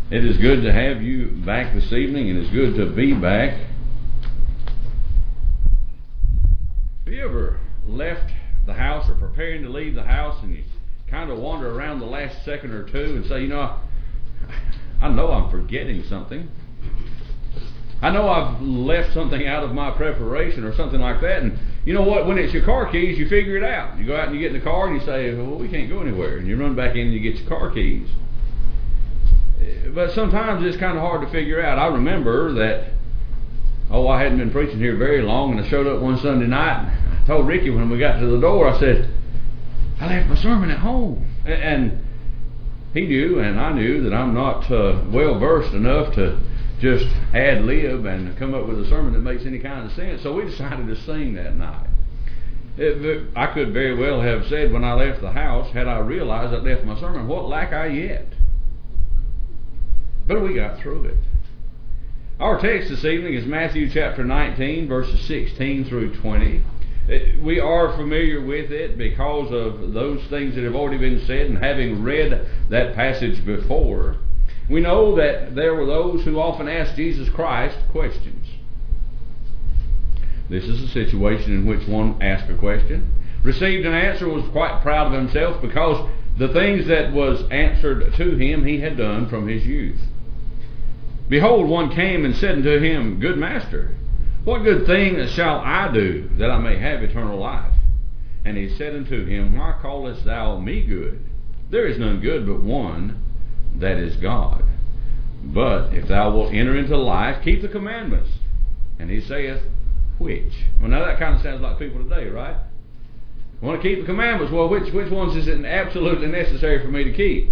It is good to have you back this evening, and it's good to be back. Have you ever left the house or preparing to leave the house and you kind of wander around the last second or two and say, I know I'm forgetting something. I know I've left something out of my preparation or something like that. And you know what? When it's your car keys, you figure it out. You go out and you get in the car and you say, well, we can't go anywhere. And you run back in and you get your car keys. But sometimes it's kind of hard to figure out. I remember that, I hadn't been preaching here very long, and I showed up one Sunday night. And I told Ricky when we got to the door, I said, I left my sermon at home. And he knew, and I knew, that I'm not well versed enough to just ad lib and come up with a sermon that makes any kind of sense. So we decided to sing that night. I could very well have said when I left the house, had I realized I'd left my sermon, what lack I yet? But we got through it. Our text this evening is Matthew chapter 19, verses 16 through 20. We are familiar with it because of those things that have already been said, and having read that passage before, we know that there were those who often asked Jesus Christ questions. This is a situation in which one asked a question, received an answer, was quite proud of himself because the things that was answered to him he had done from his youth. Behold, one came and said unto him, Good Master, what good thing shall I do that I may have eternal life? And he said unto him, Why callest thou me good? There is none good but one, that is God. But if thou wilt enter into life, keep the commandments. And he saith, Which? Well, now that kind of sounds like people today, right? Want to keep the commandments. Well, which ones is it absolutely necessary for me to keep?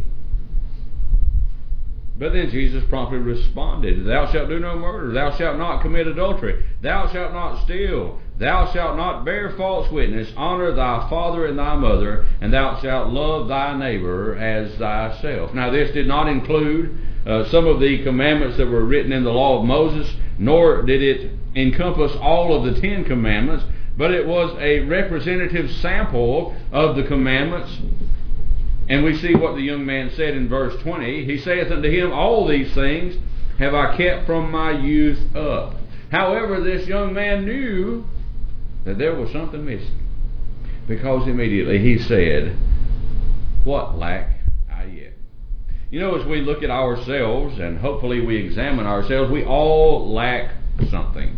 But then Jesus promptly responded, Thou shalt do no murder, thou shalt not commit adultery, thou shalt not steal, thou shalt not bear false witness, honor thy father and thy mother, and thou shalt love thy neighbor as thyself. Now this did not include some of the commandments that were written in the law of Moses, nor did it encompass all of the 10 commandments, but it was a representative sample of the commandments. And we see what the young man said in verse 20. He saith unto him, All these things have I kept from my youth up. However, this young man knew that there was something missing, because immediately he said, What lack I yet? As we look at ourselves, and hopefully we examine ourselves, we all lack something.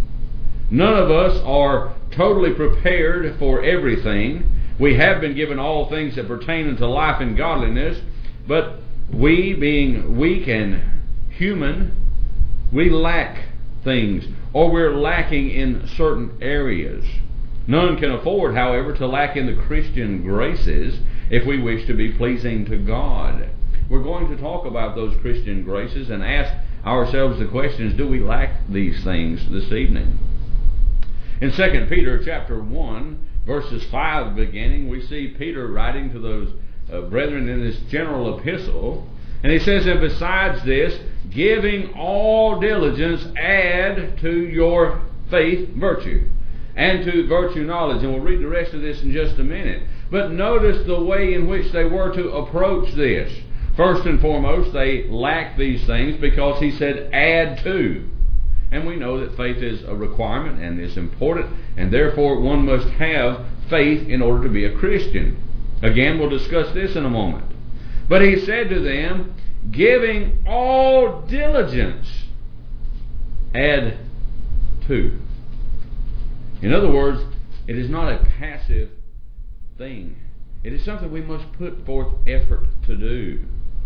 None of us are totally prepared for everything. We have been given all things that pertain unto life and godliness, but we, being weak and human, we lack things, or we're lacking in certain areas. None can afford, however, to lack in the Christian graces if we wish to be pleasing to God. We're going to talk about those Christian graces and ask ourselves the questions, do we lack these things this evening? In 2 Peter chapter 1, verses 5 beginning, we see Peter writing to those brethren in this general epistle. And he says, And besides this, giving all diligence, add to your faith virtue, and to virtue knowledge. And we'll read the rest of this in just a minute. But notice the way in which they were to approach this. First and foremost, they lacked these things because he said, add to. And we know that faith is a requirement and is important, and therefore one must have faith in order to be a Christian. Again, we'll discuss this in a moment. But he said to them, giving all diligence, add to. In other words, it is not a passive thing. It is something we must put forth effort to do.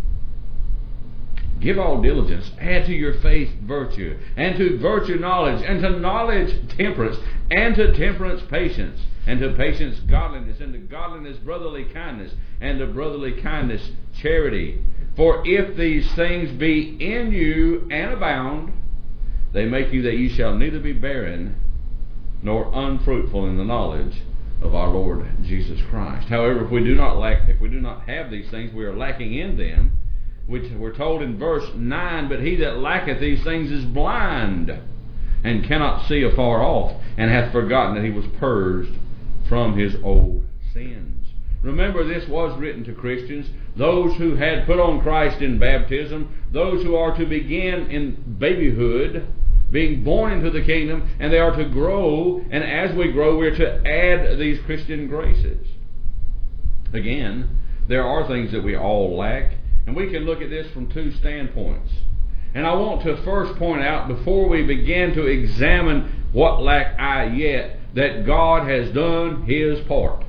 Give all diligence, add to your faith virtue, and to virtue knowledge, and to knowledge temperance, and to temperance patience, and to patience godliness, and to godliness brotherly kindness, and to brotherly kindness charity. For if these things be in you and abound, they make you that ye shall neither be barren nor unfruitful in the knowledge of our Lord Jesus Christ. However, if we do not have these things, we are lacking in them, which we're told in verse 9, But he that lacketh these things is blind, and cannot see afar off, and hath forgotten that he was purged from his old sins. Remember, this was written to Christians, those who had put on Christ in baptism, those who are to begin in babyhood, being born into the kingdom, and they are to grow, and as we grow, we're to add these Christian graces. Again, there are things that we all lack, and we can look at this from two standpoints. And I want to first point out, before we begin to examine what lack I yet, that God has done His part.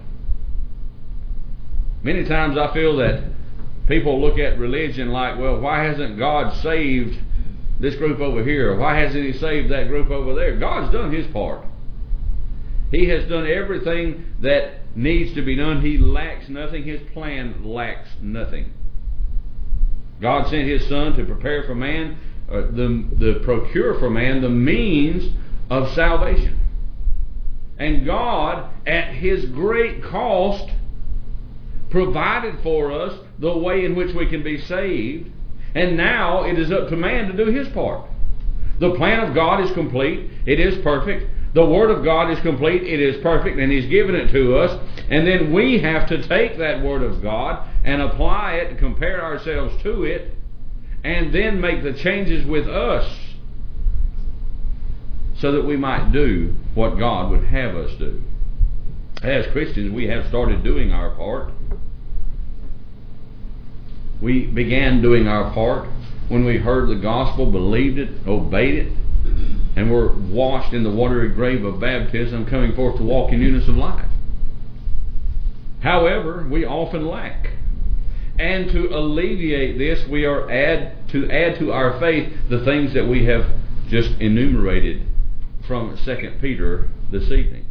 Many times I feel that people look at religion like, well, why hasn't God saved this group over here? Why hasn't He saved that group over there? God's done His part. He has done everything that needs to be done. He lacks nothing. His plan lacks nothing. God sent His Son to prepare for man, procure for man the means of salvation. And God, at His great cost, provided for us the way in which we can be saved. And now it is up to man to do his part. The plan of God is complete. It is perfect. The Word of God is complete. It is perfect. And He's given it to us. And then we have to take that Word of God and apply it, compare ourselves to it, and then make the changes with us so that we might do what God would have us do. As Christians, we have started doing our part. We began doing our part when we heard the gospel, believed it, obeyed it, and were washed in the watery grave of baptism, coming forth to walk in newness of life. However, we often lack. And to alleviate this, we are to add to our faith the things that we have just enumerated from 2 Peter this evening.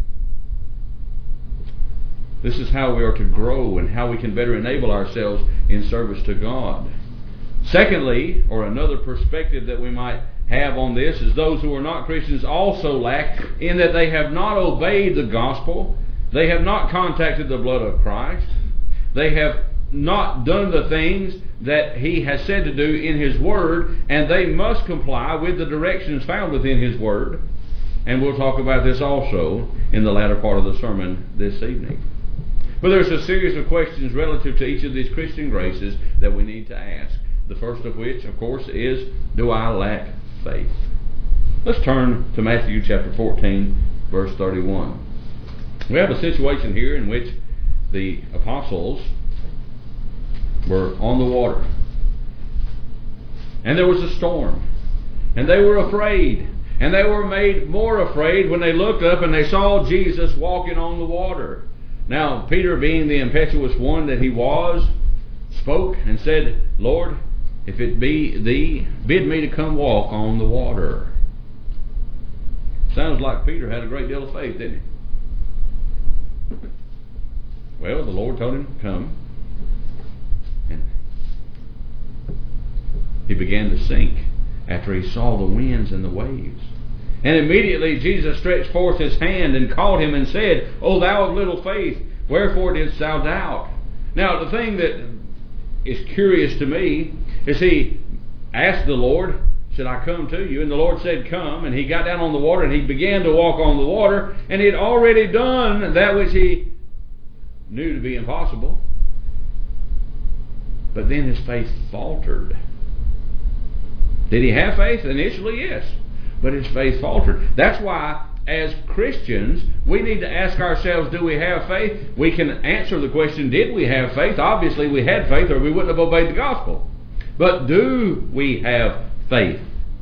This is how we are to grow and how we can better enable ourselves in service to God. Secondly, or another perspective that we might have on this, is those who are not Christians also lack in that they have not obeyed the gospel. They have not contacted the blood of Christ. They have not done the things that He has said to do in His Word, and they must comply with the directions found within His Word. And we'll talk about this also in the latter part of the sermon this evening. But there's a series of questions relative to each of these Christian graces that we need to ask. The first of which, of course, is, do I lack faith? Let's turn to Matthew chapter 14, verse 31. We have a situation here in which the apostles were on the water. And there was a storm. And they were afraid. And they were made more afraid when they looked up and they saw Jesus walking on the water. Now, Peter, being the impetuous one that he was, spoke and said, Lord, if it be Thee, bid me to come walk on the water. Sounds like Peter had a great deal of faith, didn't he? Well, the Lord told him, come. And he began to sink after he saw the winds and the waves. And immediately Jesus stretched forth His hand and caught him and said, O thou of little faith, wherefore didst thou doubt? Now, the thing that is curious to me is he asked the Lord, should I come to you? And the Lord said, come. And he got down on the water and he began to walk on the water. And he had already done that which he knew to be impossible. But then his faith faltered. Did he have faith? Initially, yes. But his faith faltered. That's why, as Christians, we need to ask ourselves, do we have faith? We can answer the question, did we have faith? Obviously we had faith, or we wouldn't have obeyed the gospel. But do we have faith?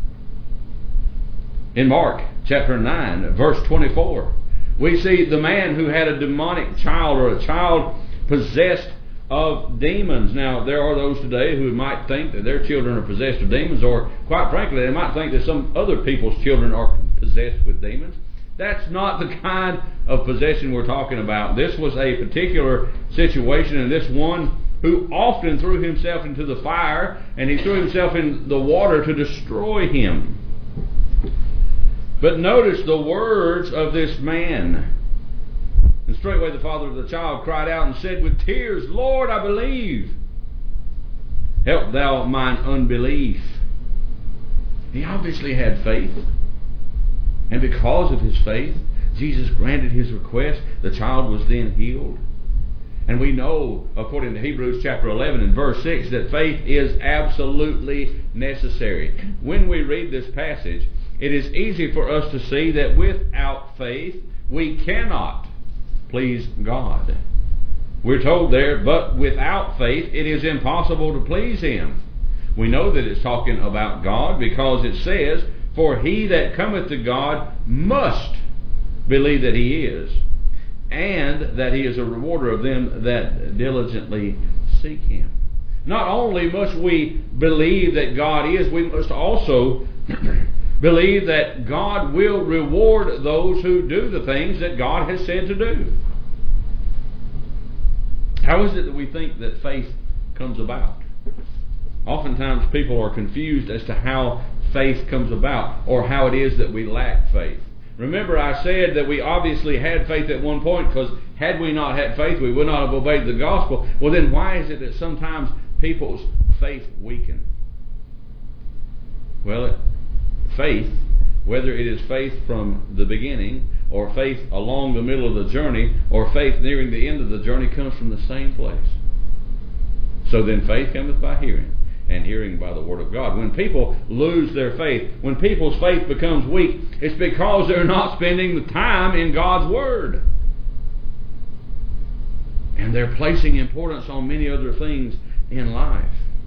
In Mark chapter 9, verse 24, we see the man who had a demonic child, or a child possessed of demons. Now, there are those today who might think that their children are possessed of demons, or quite frankly, they might think that some other people's children are possessed with demons. That's not the kind of possession we're talking about. This was a particular situation, and this one who often threw himself into the fire, and he threw himself in the water to destroy him. But notice the words of this man. And straightway the father of the child cried out and said with tears, Lord, I believe. Help thou mine unbelief. He obviously had faith. And because of his faith, Jesus granted his request. The child was then healed. And we know, according to Hebrews chapter 11 and verse 6, that faith is absolutely necessary. When we read this passage, it is easy for us to see that without faith, we cannot please God. We're told there, but without faith, it is impossible to please Him. We know that it's talking about God because it says, for he that cometh to God must believe that He is, and that He is a rewarder of them that diligently seek Him. Not only must we believe that God is, we must also believe that God will reward those who do the things that God has said to do. How is it that we think that faith comes about? Oftentimes people are confused as to how faith comes about, or how it is that we lack faith. Remember, I said that we obviously had faith at one point, because had we not had faith, we would not have obeyed the gospel. Well, then why is it that sometimes people's faith weaken? Well, faith, whether it is faith from the beginning, or faith along the middle of the journey, or faith nearing the end of the journey, comes from the same place. So then faith cometh by hearing, and hearing by the Word of God. When people lose their faith, when people's faith becomes weak, it's because they're not spending the time in God's Word. And they're placing importance on many other things in life.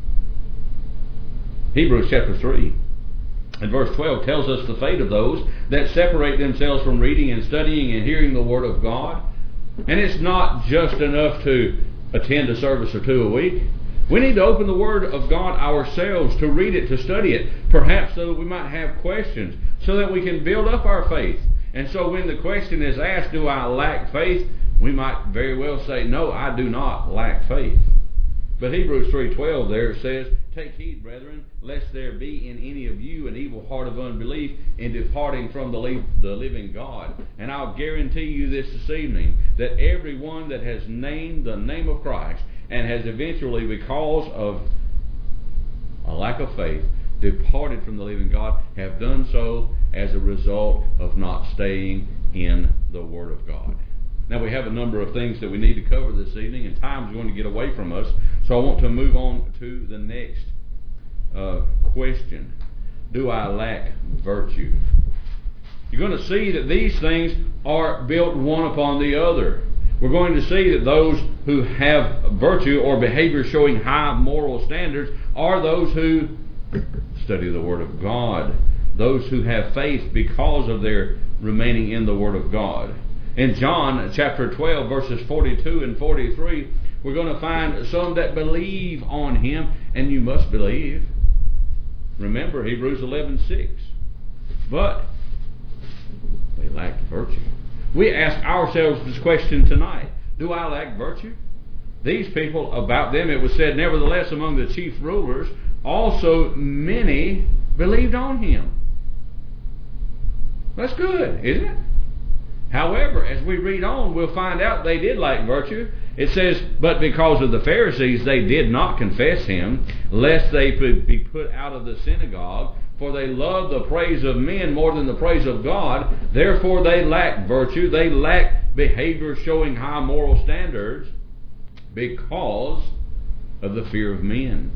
Hebrews chapter 3 and verse 12 tells us the fate of those that separate themselves from reading and studying and hearing the Word of God. And it's not just enough to attend a service or two a week. We need to open the Word of God ourselves, to read it, to study it, perhaps so that we might have questions, so that we can build up our faith. And so when the question is asked, do I lack faith? We might very well say, no, I do not lack faith. But Hebrews 3:12 there says, take heed, brethren, lest there be in any of you an evil heart of unbelief in departing from the living God. And I'll guarantee you this evening, that everyone that has named the name of Christ and has eventually, because of a lack of faith, departed from the living God, have done so as a result of not staying in the Word of God. Now, we have a number of things that we need to cover this evening, and time's going to get away from us, so I want to move on to the next question. Do I lack virtue? You're going to see that these things are built one upon the other. We're going to see that those who have virtue or behavior showing high moral standards are those who study the Word of God, those who have faith because of their remaining in the Word of God. In John chapter 12 verses 42 and 43, we're going to find some that believe on Him, and you must believe. Remember Hebrews 11:6. But they lacked virtue. We ask ourselves this question tonight. Do I lack virtue? These people, about them it was said, nevertheless among the chief rulers, also many believed on Him. That's good, isn't it? However, as we read on, we'll find out they did lack virtue. It says, but because of the Pharisees they did not confess Him, lest they be put out of the synagogue. For they love the praise of men more than the praise of God. Therefore they lack virtue. They lack behavior showing high moral standards because of the fear of men.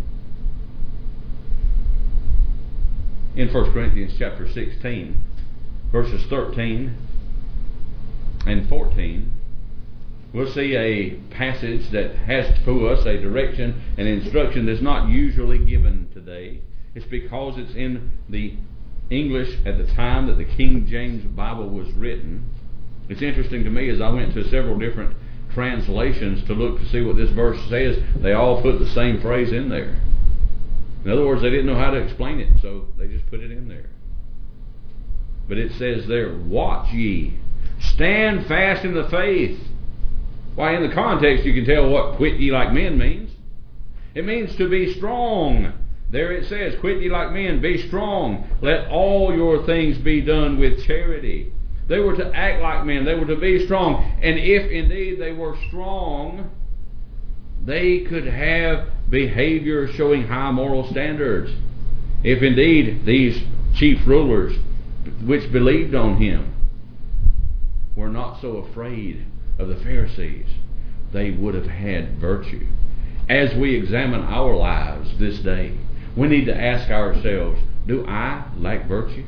In 1 Corinthians chapter 16, verses 13 and 14, we'll see a passage that has for us a direction and instruction that's not usually given today. It's because it's in the English at the time that the King James Bible was written. It's interesting to me, as I went to several different translations to look to see what this verse says, they all put the same phrase in there. In other words, they didn't know how to explain it, so they just put it in there. But it says there, watch ye, stand fast in the faith. Why, in the context you can tell what quit ye like men means. It means to be strong. There it says, quit ye like men, be strong. Let all your things be done with charity. They were to act like men. They were to be strong. And if indeed they were strong, they could have behavior showing high moral standards. If indeed these chief rulers, which believed on Him, were not so afraid of the Pharisees, they would have had virtue. As we examine our lives this day, we need to ask ourselves, do I lack virtue?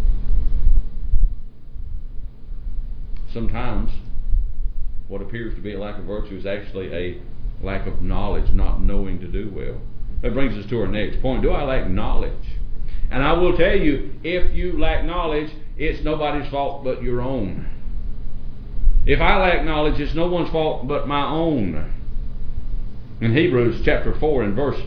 Sometimes what appears to be a lack of virtue is actually a lack of knowledge, not knowing to do well. That brings us to our next point. Do I lack knowledge? And I will tell you, if you lack knowledge, it's nobody's fault but your own. If I lack knowledge, it's no one's fault but my own. In Hosea chapter 4 and verse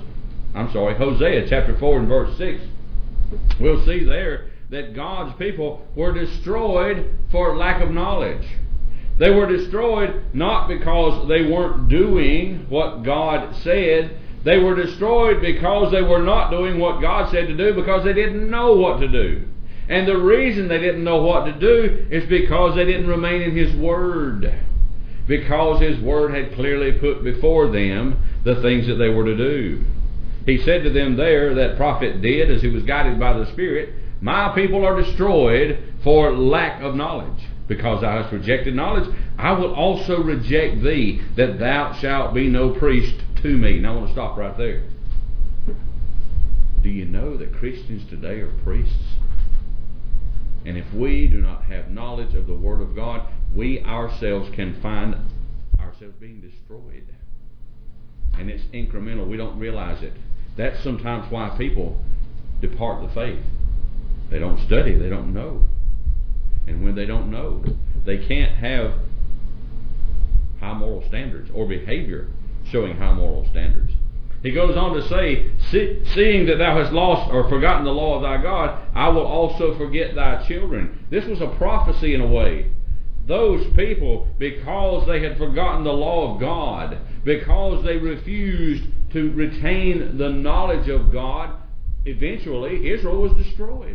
6, we'll see there that God's people were destroyed for lack of knowledge. They were destroyed not because they weren't doing what God said. They were destroyed because they were not doing what God said to do, because they didn't know what to do. And the reason they didn't know what to do is because they didn't remain in His Word. Because His Word had clearly put before them the things that they were to do. He said to them there, that prophet did, as he was guided by the Spirit, my people are destroyed for lack of knowledge. Because thou hast rejected knowledge, I will also reject thee, that thou shalt be no priest to me. Now I want to stop right there. Do you know that Christians today are priests? And if we do not have knowledge of the Word of God, we ourselves can find ourselves being destroyed. And it's incremental. We don't realize it. That's sometimes why people depart the faith. They don't study. They don't know. And when they don't know, they can't have high moral standards or behavior showing high moral standards. He goes on to say, seeing that thou hast lost or forgotten the law of thy God, I will also forget thy children. This was a prophecy in a way. Those people, because they had forgotten the law of God, because they refused to retain the knowledge of God, eventually Israel was destroyed.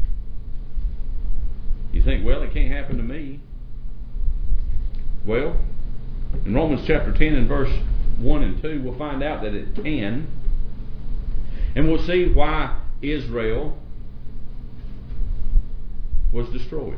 You think, well, it can't happen to me. Well, in Romans chapter 10 and verse 1 and 2, we'll find out that it can. And we'll see why Israel was destroyed.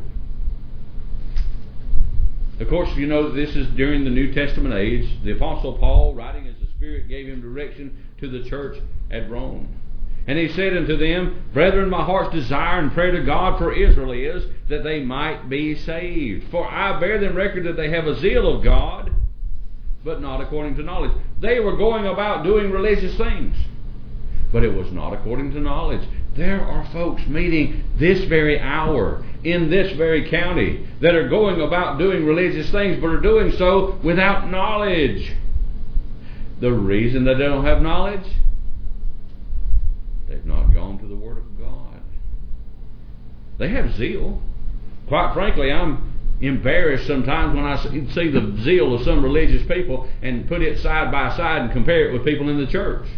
Of course, you know this is during the New Testament age. The Apostle Paul, writing as the Spirit gave him direction to the church at Rome. And he said unto them, Brethren, my heart's desire and prayer to God for Israel is that they might be saved. For I bear them record that they have a zeal of God, but not according to knowledge. They were going about doing religious things, but it was not according to knowledge. There are folks meeting this very hour in this very county that are going about doing religious things, but are doing so without knowledge. The reason that they don't have knowledge, they've not gone to the Word of God. They have zeal. Quite frankly, I'm embarrassed sometimes when I see the zeal of some religious people and put it side by side and compare it with people in the church.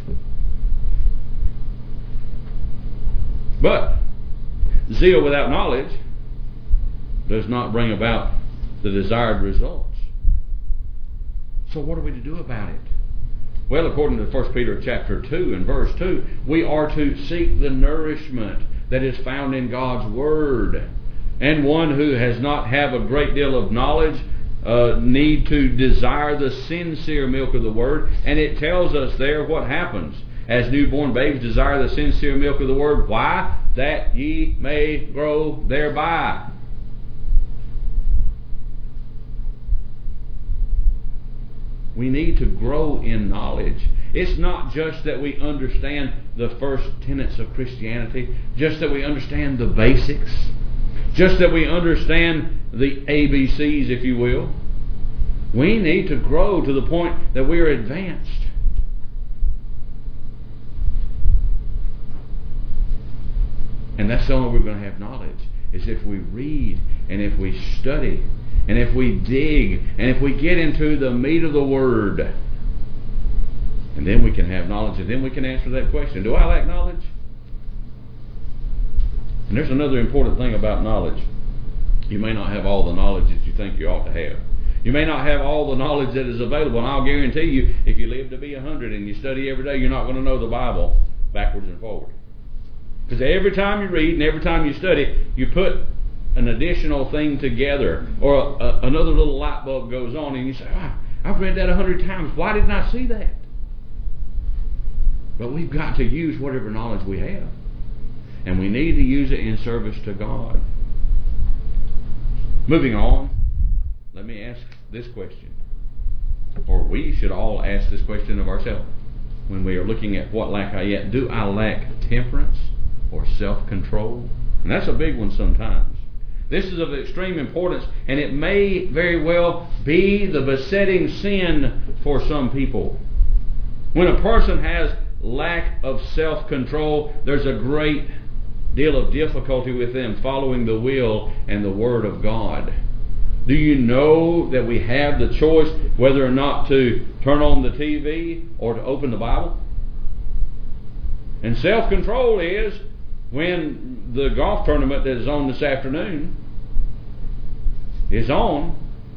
But zeal without knowledge does not bring about the desired results. So what are we to do about it? Well, according to 1 Peter chapter 2 and verse 2, we are to seek the nourishment that is found in God's Word. And one who has not have a great deal of knowledge need to desire the sincere milk of the Word. And it tells us there what happens. As newborn babes desire the sincere milk of the Word. Why? That ye may grow thereby. We need to grow in knowledge. It's not just that we understand the first tenets of Christianity, just that we understand the basics, just that we understand the ABCs, if you will. We need to grow to the point that we are advanced. And that's the only way we're going to have knowledge, is if we read and if we study and if we dig and if we get into the meat of the Word. And then we can have knowledge, and then we can answer that question. Do I lack knowledge? And there's another important thing about knowledge. You may not have all the knowledge that you think you ought to have. You may not have all the knowledge that is available, and I'll guarantee you, if you live to be 100 and you study every day, you're not going to know the Bible backwards and forward. Because every time you read and every time you study, you put an additional thing together, or another little light bulb goes on, and you say, I've read that 100 times. Why didn't I see that? But we've got to use whatever knowledge we have. And we need to use it in service to God. Moving on, let me ask this question. Or we should all ask this question of ourselves when we are looking at what lack I yet. Do I lack temperance or self-control? And that's a big one sometimes. This is of extreme importance, and it may very well be the besetting sin for some people. When a person has lack of self-control, there's a great deal of difficulty with them following the will and the Word of God. Do you know that we have the choice whether or not to turn on the TV or to open the Bible? And self-control is when the golf tournament that is on this afternoon is on.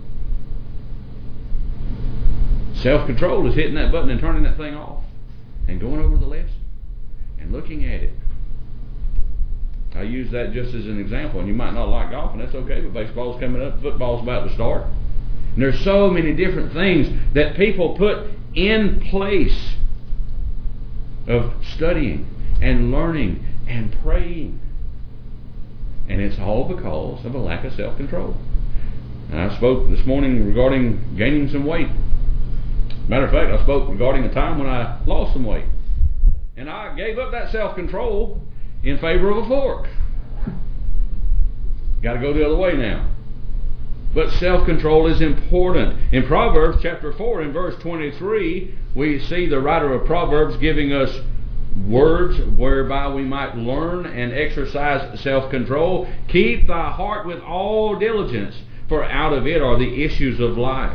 Self-control is hitting that button and turning that thing off and going over the lesson and looking at it. I use that just as an example, and you might not like golf, and that's okay, but baseball's coming up, football's about to start. And there's so many different things that people put in place of studying and learning and praying. And it's all because of a lack of self-control. And I spoke this morning regarding gaining some weight. Matter of fact, I spoke regarding a time when I lost some weight. And I gave up that self-control in favor of a fork. Got to go the other way now. But self-control is important. In Proverbs chapter 4 and verse 23, we see the writer of Proverbs giving us words whereby we might learn and exercise self-control. Keep thy heart with all diligence, for out of it are the issues of life.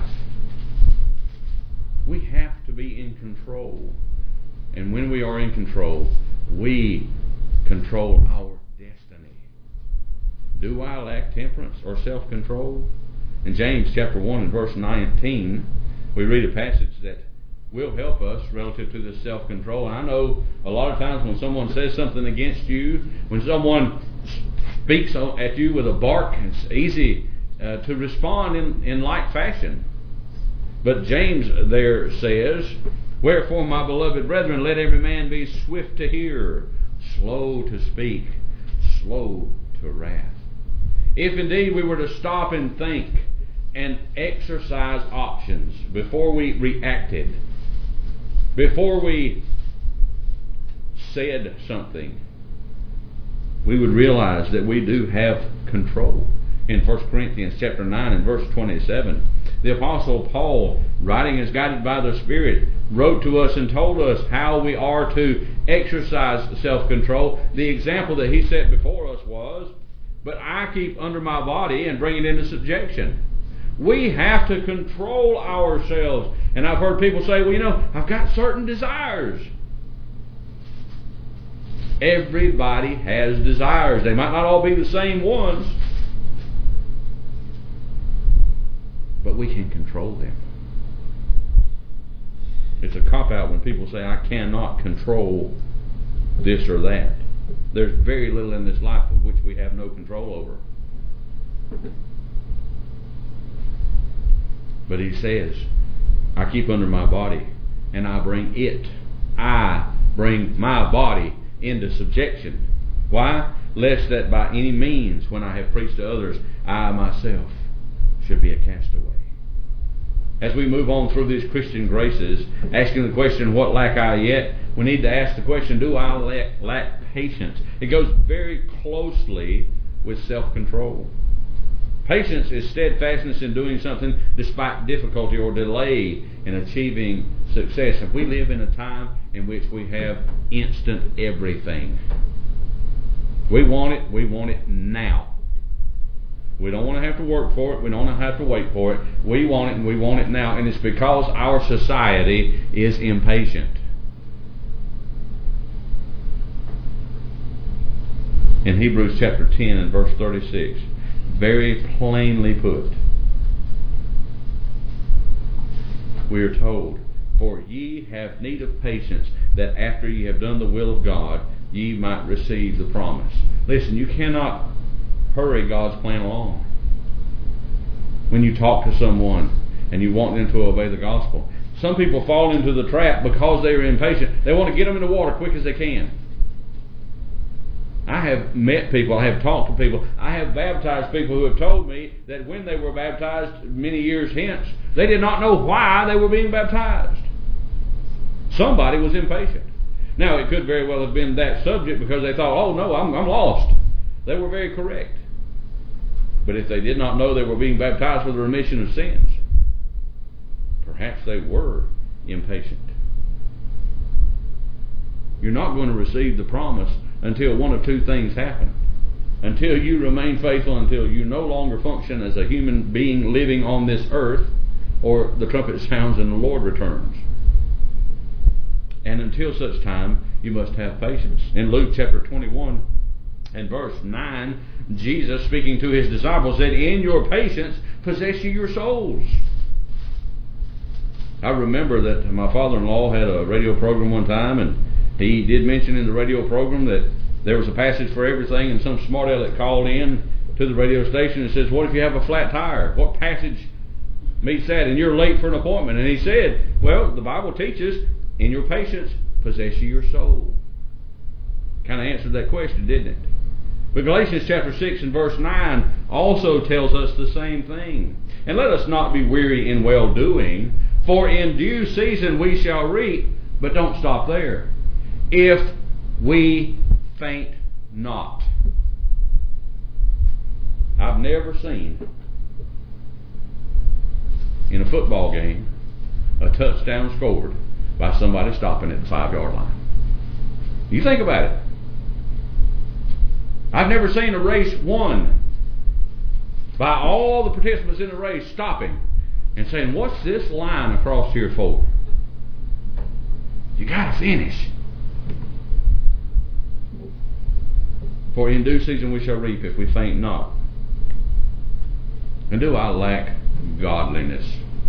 We have to be in control. And when we are in control, we control our destiny. Do I lack temperance or self-control? In James chapter 1 and verse 19, we read a passage that will help us relative to this self-control. And I know a lot of times when someone says something against you, when someone speaks at you with a bark, it's easy to respond in like fashion. But James there says, wherefore, my beloved brethren, let every man be swift to hear, slow to speak, slow to wrath. If indeed we were to stop and think and exercise options before we reacted, before we said something, we would realize that we do have control. In 1 Corinthians chapter 9 and verse 27, the Apostle Paul, writing as guided by the Spirit, wrote to us and told us how we are to exercise self-control. The example that he set before us was, but I keep under my body and bring it into subjection. We have to control ourselves. And I've heard people say, well, I've got certain desires. Everybody has desires. They might not all be the same ones, but we can control them. It's a cop-out when people say, I cannot control this or that. There's very little in this life of which we have no control over. But he says, I keep under my body, and I bring my body into subjection. Why? Lest that by any means, when I have preached to others, I myself should be a castaway. As we move on through these Christian graces, asking the question, what lack I yet? We need to ask the question, do I lack patience? It goes very closely with self-control. Patience is steadfastness in doing something despite difficulty or delay in achieving success. If we live in a time in which we have instant everything, we want it now. We don't want to have to work for it. We don't have to wait for it. We want it, and we want it now. And it's because our society is impatient. In Hebrews chapter 10 and verse 36, very plainly put, we are told, for ye have need of patience, that after ye have done the will of God, ye might receive the promise. Listen, you cannot hurry God's plan along. When you talk to someone and you want them to obey the gospel. Some people fall into the trap because they are impatient. They want to get them in the water quick as they can. I have met people, I have talked to people, I have baptized people who have told me that when they were baptized many years hence, they did not know why they were being baptized. Somebody was impatient. Now, it could very well have been that subject because they thought, oh no, I'm lost. They were very correct. But if they did not know they were being baptized for the remission of sins, perhaps they were impatient. You're not going to receive the promise until one of two things happen. Until you remain faithful, until you no longer function as a human being living on this earth, or the trumpet sounds and the Lord returns. And until such time, you must have patience. In Luke chapter 21 and verse 9, Jesus, speaking to his disciples, said, in your patience possess ye your souls. I remember that my father-in-law had a radio program one time, and he did mention in the radio program that there was a passage for everything, and some smart aleck called in to the radio station and says, what if you have a flat tire? What passage meets that? And you're late for an appointment. And he said, well, the Bible teaches, in your patience possess ye your soul. Kind of answered that question, didn't it? But Galatians chapter 6 and verse 9 also tells us the same thing. And let us not be weary in well-doing, for in due season we shall reap. But don't stop there. If we faint not. I've never seen in a football game a touchdown scored by somebody stopping at the 5-yard line. You think about it. I've never seen a race won by all the participants in the race stopping and saying, what's this line across here for? You got to finish. For in due season we shall reap if we faint not. And do I lack godliness?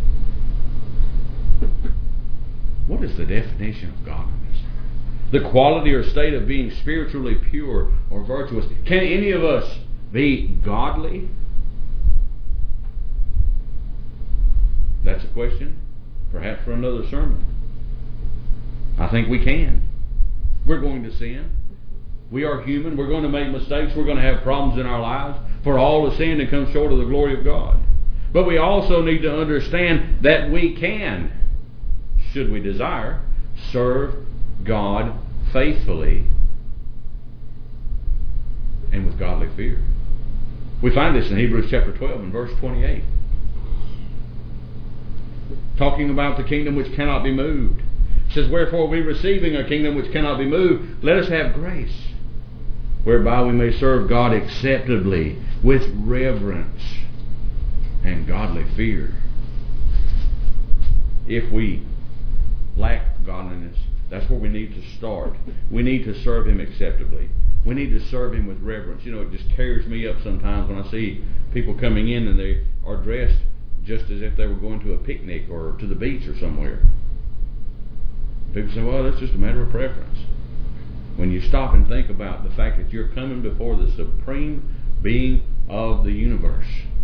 What is the definition of godliness? The quality or state of being spiritually pure or virtuous. Can any of us be godly? That's a question, perhaps for another sermon. I think we can. We're going to sin. We are human. We're going to make mistakes. We're going to have problems in our lives. For all have sinned and come short of the glory of God. But we also need to understand that we can, should we desire, serve God faithfully and with godly fear. We find this in Hebrews chapter 12 and verse 28. Talking about the kingdom which cannot be moved. It says, wherefore we receiving a kingdom which cannot be moved, let us have grace, whereby we may serve God acceptably with reverence and godly fear. If we lack godliness, that's where we need to start. We need to serve Him acceptably. We need to serve Him with reverence. You know, it just tears me up sometimes when I see people coming in and they are dressed just as if they were going to a picnic or to the beach or somewhere. People say, well, that's just a matter of preference. When you stop and think about the fact that you're coming before the supreme being of the universe.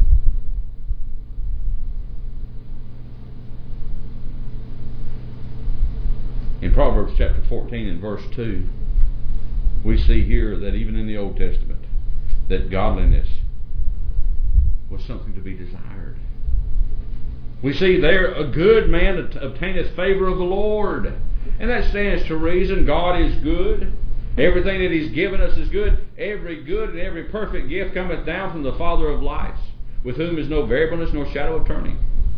In Proverbs chapter 14 and verse 2, we see here that even in the Old Testament, that godliness was something to be desired. We see there, a good man obtaineth favor of the Lord. And that stands to reason. God is good. Everything that He's given us is good. Every good and every perfect gift cometh down from the Father of lights, with whom is no variableness nor shadow of turning.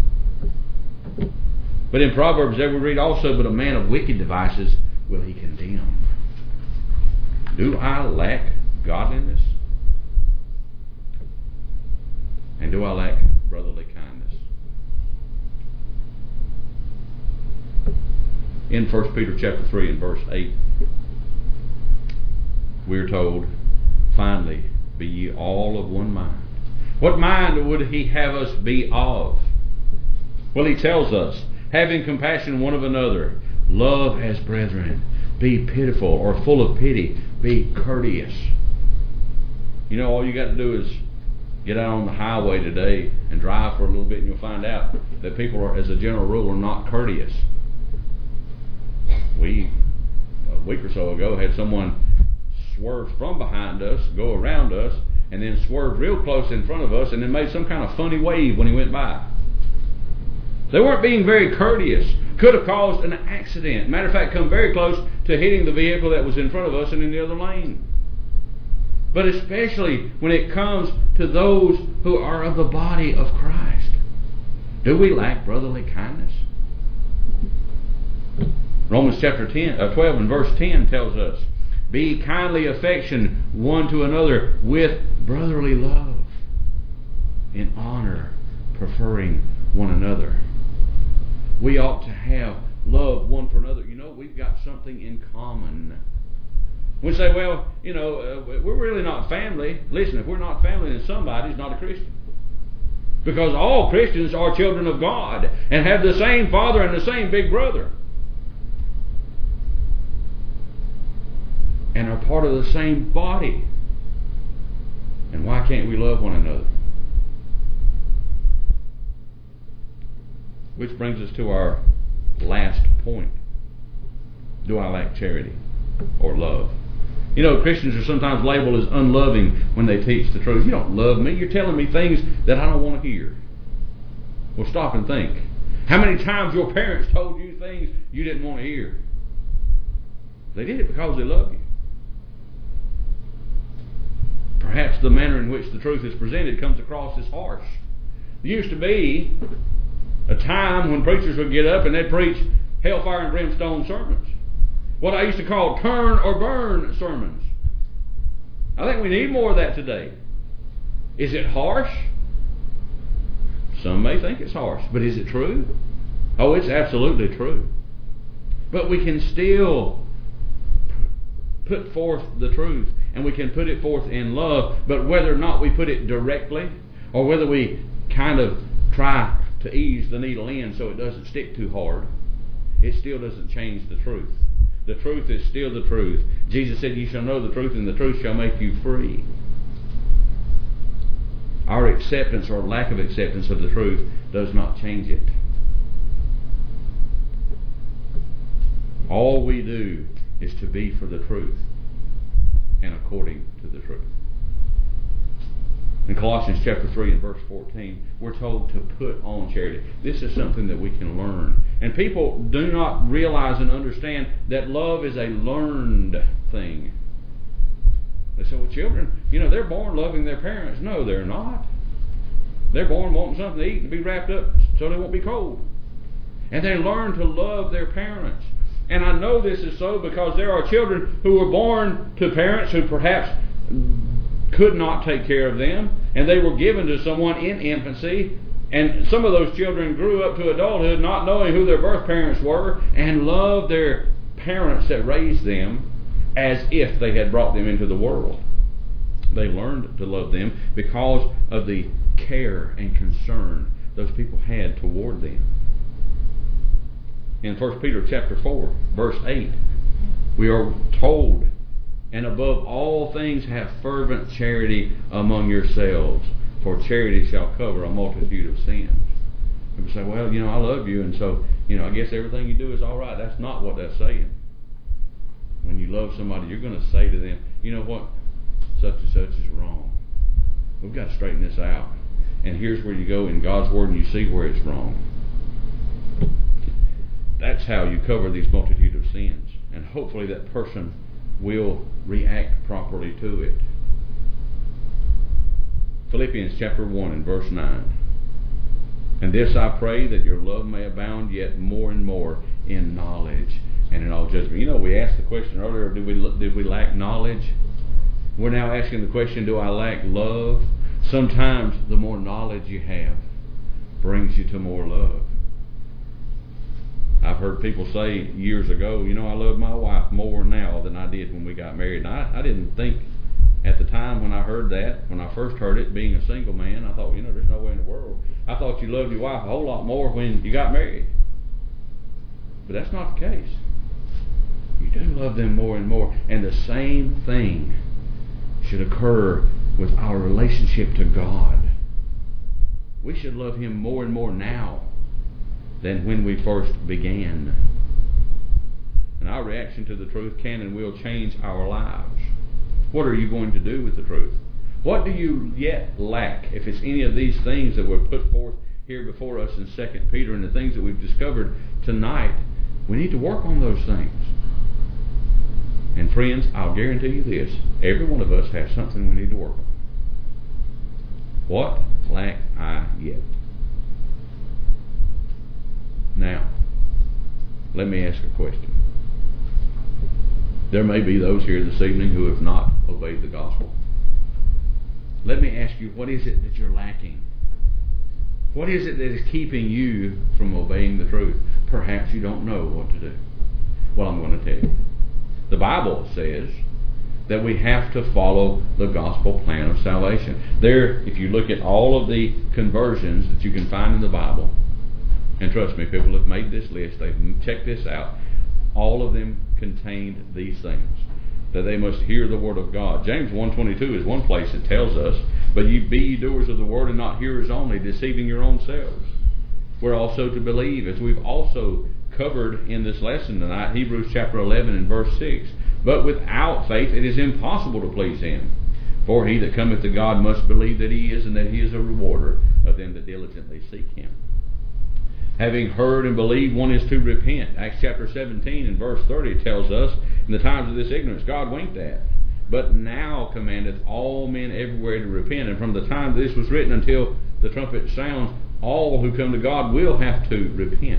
But in Proverbs there we read also, but a man of wicked devices will He condemn. Do I lack godliness? And do I lack brotherly kindness? In 1 Peter chapter 3 and verse 8, we're told, finally, be ye all of one mind. What mind would He have us be of? Well, He tells us, having compassion one of another, love as brethren, be pitiful or full of pity, be courteous. You know, all you got to do is Get out on the highway today and drive for a little bit, and you'll find out that people are, as a general rule, are not courteous. We, a week or so ago, had someone swerve from behind us, go around us, and then swerve real close in front of us, and then made some kind of funny wave when he went by. They weren't being very courteous. Could have caused an accident. Matter of fact, come very close to hitting the vehicle that was in front of us and in the other lane. But especially when it comes to those who are of the body of Christ. Do we lack brotherly kindness? Romans chapter 12 and verse 10 tells us, be kindly affectioned one to another with brotherly love, in honor, preferring one another. We ought to have love one for another. You know, we've got something in common. We say, well, you know, we're really not family. Listen, if we're not family, then somebody's not a Christian. Because all Christians are children of God and have the same Father and the same big brother. And are part of the same body. And why can't we love one another? Which brings us to our last point. Do I lack charity or love? You know, Christians are sometimes labeled as unloving when they teach the truth. You don't love me. You're telling me things that I don't want to hear. Well, stop and think. How many times your parents told you things you didn't want to hear? They did it because they love you. Perhaps the manner in which the truth is presented comes across as harsh. There used to be a time when preachers would get up and they'd preach hellfire and brimstone sermons. What I used to call turn or burn sermons. I think we need more of that today. Is it harsh? Some may think it's harsh, but is it true? Oh, it's absolutely true. But we can still put forth the truth, and we can put it forth in love, but whether or not we put it directly, or whether we kind of try to ease the needle in so it doesn't stick too hard, it still doesn't change the truth. The truth is still the truth. Jesus said, you shall know the truth, and the truth shall make you free. Our acceptance or lack of acceptance of the truth does not change it. All we do is to be for the truth and according to the truth. In Colossians chapter 3 and verse 14, we're told to put on charity. This is something that we can learn. And people do not realize and understand that love is a learned thing. They say, well, children, you know, they're born loving their parents. No, they're not. They're born wanting something to eat and be wrapped up so they won't be cold. And they learn to love their parents. And I know this is so because there are children who were born to parents who perhaps could not take care of them, and they were given to someone in infancy, and some of those children grew up to adulthood not knowing who their birth parents were, and loved their parents that raised them as if they had brought them into the world. They learned to love them because of the care and concern those people had toward them. In 1 Peter chapter 4, verse 8, we are told, and above all things have fervent charity among yourselves, for charity shall cover a multitude of sins. People say, well, you know, I love you, and so, you know, I guess everything you do is all right. That's not what that's saying. When you love somebody, you're going to say to them, you know what, such and such is wrong. We've got to straighten this out. And here's where you go in God's Word and you see where it's wrong. That's how you cover these multitude of sins. And hopefully that person will react properly to it. Philippians chapter 1 and verse 9. And this I pray, that your love may abound yet more and more in knowledge and in all judgment. You know, we asked the question earlier, did we lack knowledge? We're now asking the question, do I lack love? Sometimes the more knowledge you have brings you to more love. I've heard people say years ago, you know, I love my wife more now than I did when we got married. And I didn't think at the time when I heard that, when I first heard it, being a single man, I thought, you know, there's no way in the world. I thought you loved your wife a whole lot more when you got married. But that's not the case. You do love them more and more. And the same thing should occur with our relationship to God. We should love Him more and more now than when we first began. And our reaction to the truth can and will change our lives. What are you going to do with the truth? What do you yet lack? If it's any of these things that were put forth here before us in 2 Peter and the things that we've discovered tonight, we need to work on those things. And friends, I'll guarantee you this, every one of us has something we need to work on. What lack I yet? Now, let me ask a question. There may be those here this evening who have not obeyed the gospel. Let me ask you, what is it that you're lacking? What is it that is keeping you from obeying the truth? Perhaps you don't know what to do. Well, I'm going to tell you. The Bible says that we have to follow the gospel plan of salvation. There, if you look at all of the conversions that you can find in the Bible, and trust me, people have made this list, they've checked this out, all of them contained these things. That they must hear the word of God. James 1:22 is one place that tells us, but ye be ye doers of the word and not hearers only, deceiving your own selves. We're also to believe, as we've also covered in this lesson tonight, Hebrews chapter 11 and verse 6. But without faith it is impossible to please Him. For he that cometh to God must believe that He is, and that He is a rewarder of them that diligently seek Him. Having heard and believed, one is to repent. Acts chapter 17 and verse 30 tells us, in the times of this ignorance God winked at, but now commandeth all men everywhere to repent. And from the time this was written until the trumpet sounds, all who come to God will have to repent.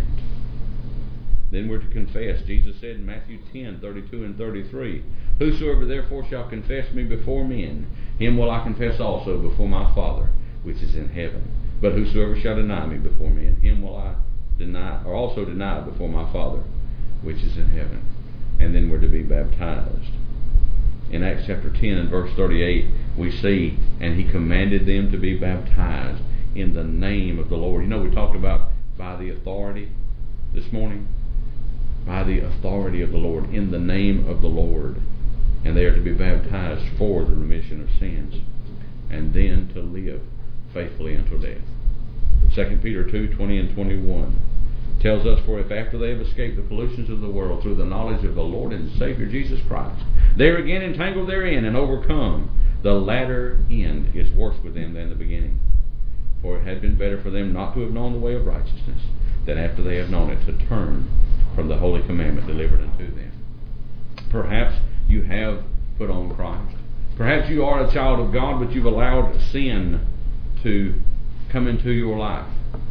Then we're to confess. Jesus said in Matthew 10:32 and 33, Whosoever therefore shall confess me before men, him will I confess also before my Father which is in heaven. But whosoever shall deny me before men, him will I deny, or also deny before my Father which is in heaven. And then we're to be baptized. In Acts chapter 10 and verse 38, we see, and He commanded them to be baptized in the name of the Lord. You know, we talked about by the authority this morning. By the authority of the Lord, in the name of the Lord. And they are to be baptized for the remission of sins, and then to live faithfully until death. 2 Peter 2:20 and 21 tells us, For if after they have escaped the pollutions of the world through the knowledge of the Lord and Savior Jesus Christ, they are again entangled therein and overcome, the latter end is worse with them than the beginning. For it had been better for them not to have known the way of righteousness, than after they have known it to turn from the holy commandment delivered unto them. Perhaps you have put on Christ. Perhaps you are a child of God, but you've allowed sin to come into your life.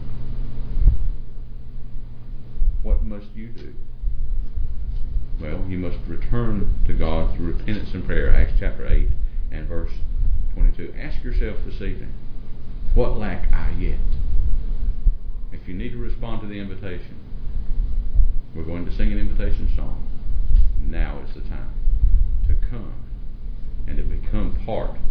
What must you do? Well, you must return to God through repentance and prayer. Acts chapter 8 and verse 22. Ask yourself this evening, what lack I yet? If you need to respond to the invitation, we're going to sing an invitation song. Now is the time to come and to become part